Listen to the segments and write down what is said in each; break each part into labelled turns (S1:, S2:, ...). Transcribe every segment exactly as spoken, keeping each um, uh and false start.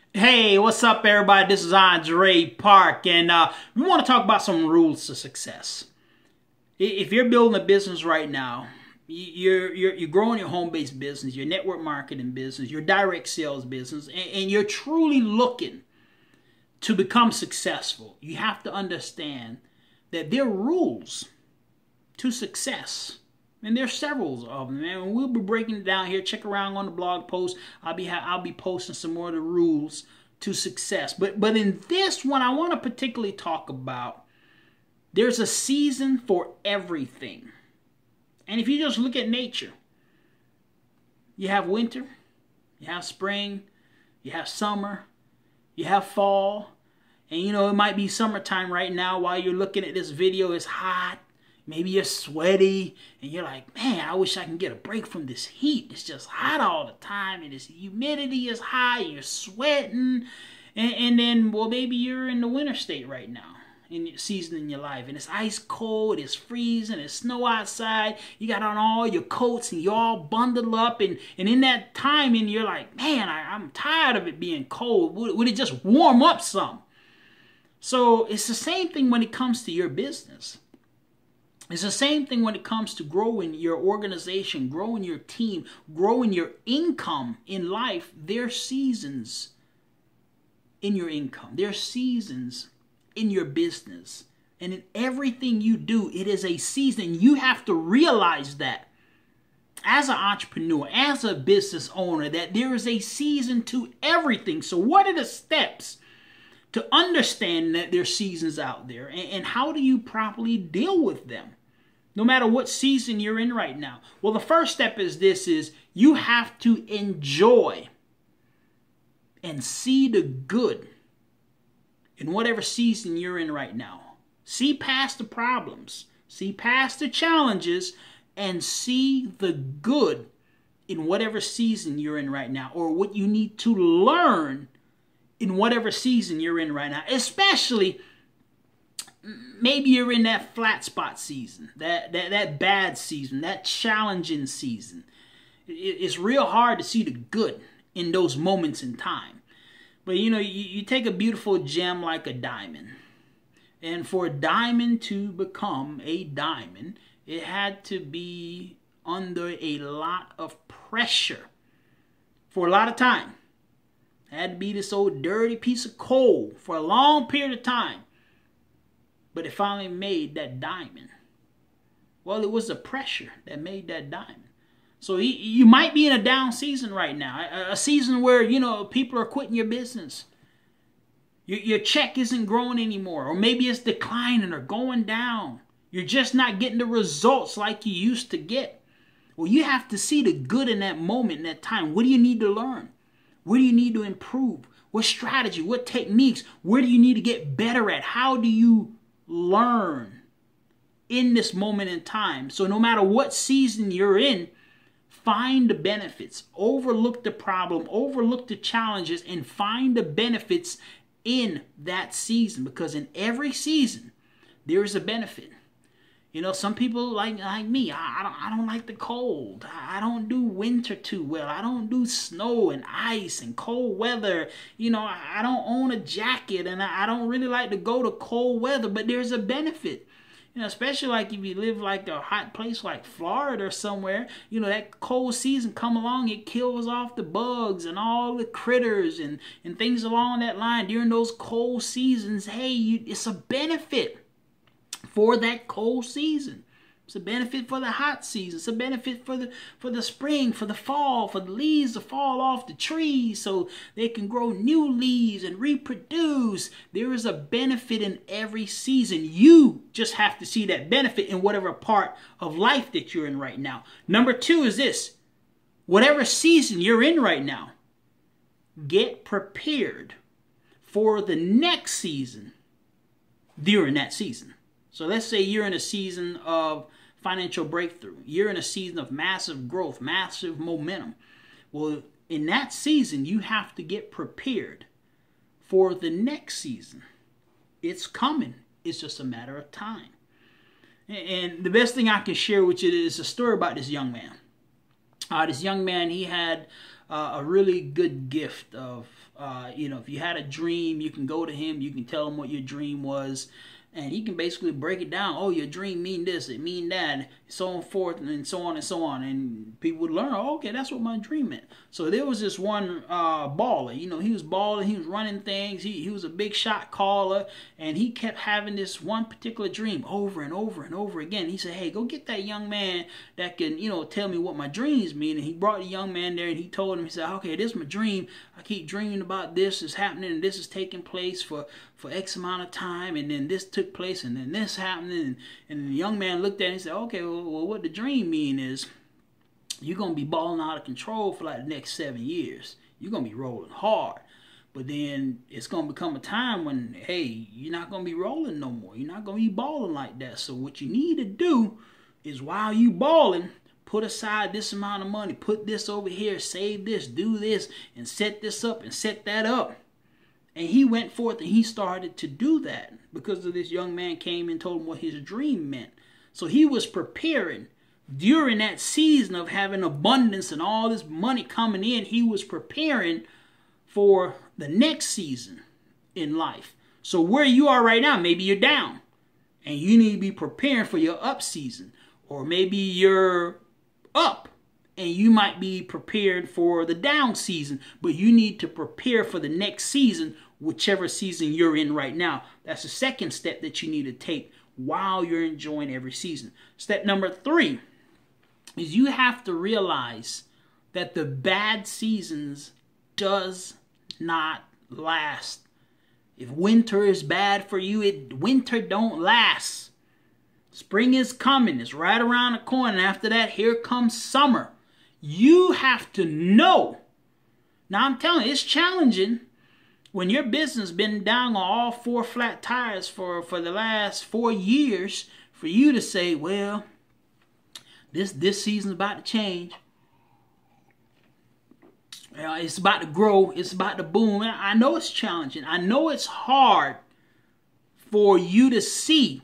S1: Hey, what's up, everybody? This is Andre Park, and uh, we want to talk about some rules to success. If you're building a business right now, you're you're, you're growing your home-based business, your network marketing business, your direct sales business, and, and you're truly looking to become successful, you have to understand that there are rules to success. And there's several of them, and we'll be breaking it down here. Check around on the blog post. I'll be I'll be posting some more of the rules to success. But but in this one, I want to particularly talk about there's a season for everything. And if you just look at nature, you have winter, you have spring, you have summer, you have fall, and you know it might be summertime right now while you're looking at this video. It's hot. Maybe you're sweaty and you're like, man, I wish I can get a break from this heat. It's just hot all the time and this humidity is high and you're sweating. And, and then, well, maybe you're in the winter state right now in your season in your life. And it's ice cold, it's freezing, it's snow outside. You got on all your coats and you're all bundled up. And, and in that time, and you're like, man, I, I'm tired of it being cold. Would, would it just warm up some? So it's the same thing when it comes to your business. It's the same thing when it comes to growing your organization, growing your team, growing your income in life. There are seasons in your income. There are seasons in your business. And in everything you do, it is a season. You have to realize that as an entrepreneur, as a business owner, that there is a season to everything. So what are the steps to understand that there's seasons out there? And, and how do you properly deal with them? No matter what season you're in right now. Well, the first step is this, is you have to enjoy and see the good in whatever season you're in right now. See past the problems. See past the challenges and see the good in whatever season you're in right now, or what you need to learn in whatever season you're in right now. Especially maybe you're in that flat spot season, that, that, that bad season, that challenging season. It, it's real hard to see the good in those moments in time. But you know, you, you take a beautiful gem like a diamond. And for a diamond to become a diamond, it had to be under a lot of pressure for a lot of time. It had to be this old dirty piece of coal for a long period of time. But it finally made that diamond. Well, it was the pressure that made that diamond. So you might be in a down season right now. A season where, you know, people are quitting your business. Your, your check isn't growing anymore. Or maybe it's declining or going down. You're just not getting the results like you used to get. Well, you have to see the good in that moment, in that time. What do you need to learn? What do you need to improve? What strategy? What techniques? Where do you need to get better at? How do you learn in this moment in time? So no matter what season you're in, find the benefits, overlook the problem, overlook the challenges, and find the benefits in that season, because in every season there is a benefit. You know, some people like like me, I, I don't I don't like the cold. I don't do winter too well. I don't do snow and ice and cold weather. You know, I, I don't own a jacket, and I, I don't really like to go to cold weather, but there's a benefit. You know, especially like if you live like a hot place like Florida or somewhere, you know, that cold season come along, it kills off the bugs and all the critters and, and things along that line during those cold seasons. Hey, you, it's a benefit for that cold season. It's a benefit for the hot season. It's a benefit for the for the spring, for the fall, for the leaves to fall off the trees so they can grow new leaves and reproduce. There is a benefit in every season. You just have to see that benefit in whatever part of life that you're in right now. Number two is this. Whatever season you're in right now, get prepared for the next season during that season. So let's say you're in a season of financial breakthrough. You're in a season of massive growth, massive momentum. Well, in that season, you have to get prepared for the next season. It's coming. It's just a matter of time. And the best thing I can share with you is a story about this young man. Uh, this young man, he had uh, a really good gift of Uh, you know, if you had a dream, you can go to him, you can tell him what your dream was, and he can basically break it down. Oh, your dream mean this, it mean that, so on forth, and so on and so on. And people would learn, oh, okay, that's what my dream meant. So there was this one uh, baller, you know, he was balling, he was running things, he, he was a big shot caller, and he kept having this one particular dream over and over and over again. He said, hey, go get that young man that can, you know, tell me what my dreams mean. And he brought the young man there, and he told him, he said, okay, this is my dream. I keep dreaming about this is happening, and this is taking place for, for X amount of time, and then this took place, and then this happening. And, and the young man looked at it and said, okay, well, well what the dream mean is you're going to be balling out of control for like the next seven years. You're going to be rolling hard. But then it's going to become a time when, hey, you're not going to be rolling no more. You're not going to be balling like that. So what you need to do is while you balling, put aside this amount of money. Put this over here. Save this. Do this. And set this up and set that up. And he went forth and he started to do that because of this young man came and told him what his dream meant. So he was preparing. During that season of having abundance and all this money coming in, he was preparing for the next season in life. So where you are right now, maybe you're down and you need to be preparing for your up season. Or maybe you're up and you might be prepared for the down season, but you need to prepare for the next season, whichever season you're in right now. That's the second step that you need to take while you're enjoying every season. Step number three is you have to realize that the bad seasons does not last. If winter is bad for you, it winter don't last. Spring is coming. It's right around the corner. And after that, here comes summer. You have to know. Now, I'm telling you, it's challenging when your business been down on all four flat tires for, for the last four years for you to say, well, This this season's about to change. Uh, it's about to grow. It's about to boom. I know it's challenging. I know it's hard for you to see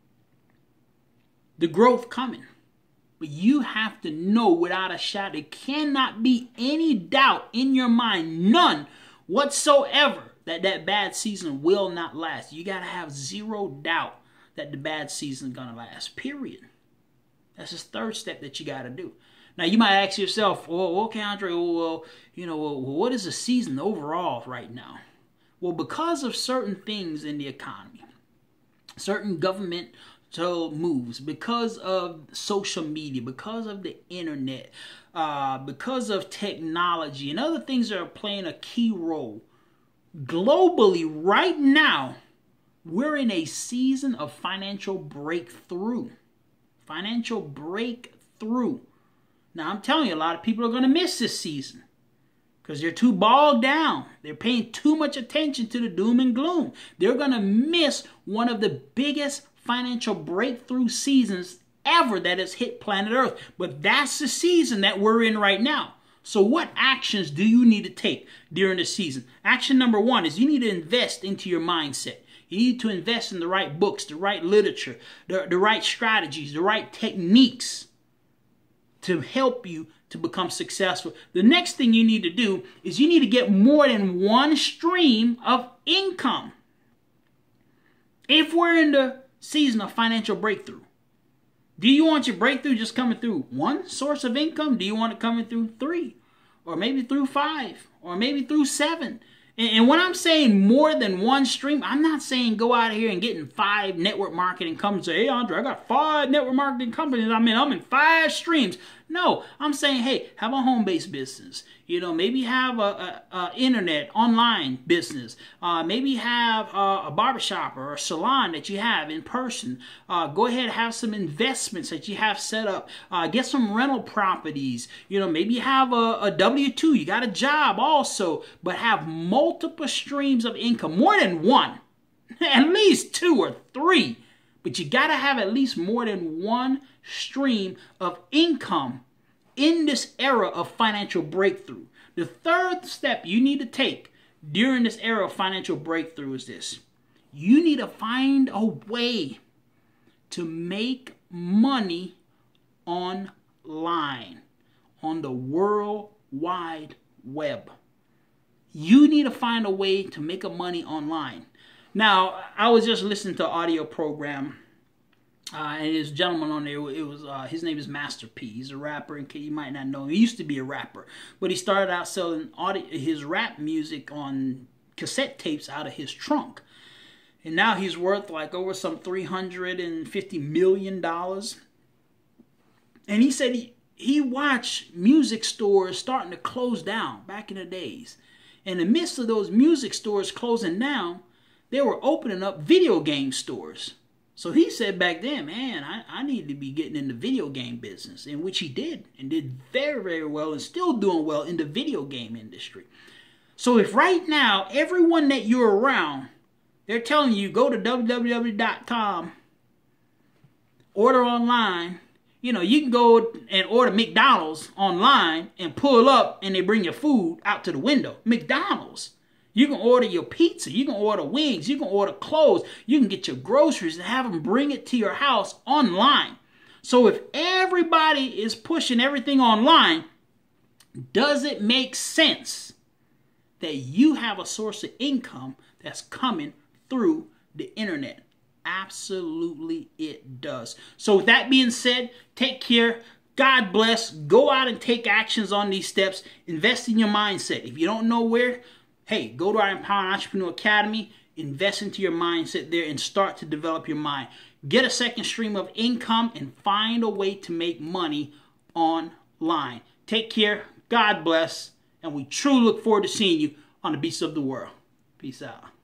S1: the growth coming. But you have to know without a shadow. There cannot be any doubt in your mind, none whatsoever, that that bad season will not last. You got to have zero doubt that the bad season is going to last, period. That's the third step that you got to do. Now, you might ask yourself, well, okay, Andre, well, you know, well, what is the season overall right now? Well, because of certain things in the economy, certain government moves, because of social media, because of the internet, uh, because of technology, and other things that are playing a key role, globally right now, we're in a season of financial breakthrough. Financial breakthrough. Now, I'm telling you, a lot of people are going to miss this season because they're too bogged down. They're paying too much attention to the doom and gloom. They're going to miss one of the biggest financial breakthrough seasons ever that has hit planet Earth. But that's the season that we're in right now. So what actions do you need to take during the season? Action number one is you need to invest into your mindset. You need to invest in the right books, the right literature, the, the right strategies, the right techniques to help you to become successful. The next thing you need to do is you need to get more than one stream of income. If we're in the season of financial breakthrough, do you want your breakthrough just coming through one source of income? Do you want it coming through three? Or maybe through five? Or maybe through seven? And when I'm saying more than one stream, I'm not saying go out here and getting five network marketing companies and say, hey, Andre, I got five network marketing companies. I mean, I'm in five streams. No, I'm saying, hey, have a home-based business. You know, maybe have a, a, a internet, online business. Uh, maybe have a, a barbershop or a salon that you have in person. Uh, go ahead and have some investments that you have set up. Uh, get some rental properties. You know, maybe have a, a W two. You got a job also, but have multiple streams of income, more than one, at least two or three. But you got to have at least more than one stream of income in this era of financial breakthrough. The third step you need to take during this era of financial breakthrough is this. You need to find a way to make money online on the World Wide Web. You need to find a way to make a money online. Now, I was just listening to an audio program, uh, and this gentleman on there, it was uh, his name is Master P. He's a rapper, and you might not know him. He used to be a rapper, but he started out selling audio, his rap music on cassette tapes out of his trunk. And now he's worth like over some three hundred fifty million dollars. And he said he, he watched music stores starting to close down back in the days. In the midst of those music stores closing down, they were opening up video game stores. So he said back then, man, I, I need to be getting in the video game business, in which he did, and did very, very well, and still doing well in the video game industry. So if right now, everyone that you're around, they're telling you, go to w w w dot com, order online, you know, you can go and order McDonald's online and pull up and they bring your food out to the window. McDonald's. You can order your pizza. You can order wings. You can order clothes. You can get your groceries and have them bring it to your house online. So if everybody is pushing everything online, does it make sense that you have a source of income that's coming through the internet? Absolutely it does. So with that being said, take care. God bless. Go out and take actions on these steps. Invest in your mindset. If you don't know where, hey, go to our Empowering Entrepreneur Academy. Invest into your mindset there and start to develop your mind. Get a second stream of income and find a way to make money online. Take care. God bless. And we truly look forward to seeing you on the Beasts of the World. Peace out.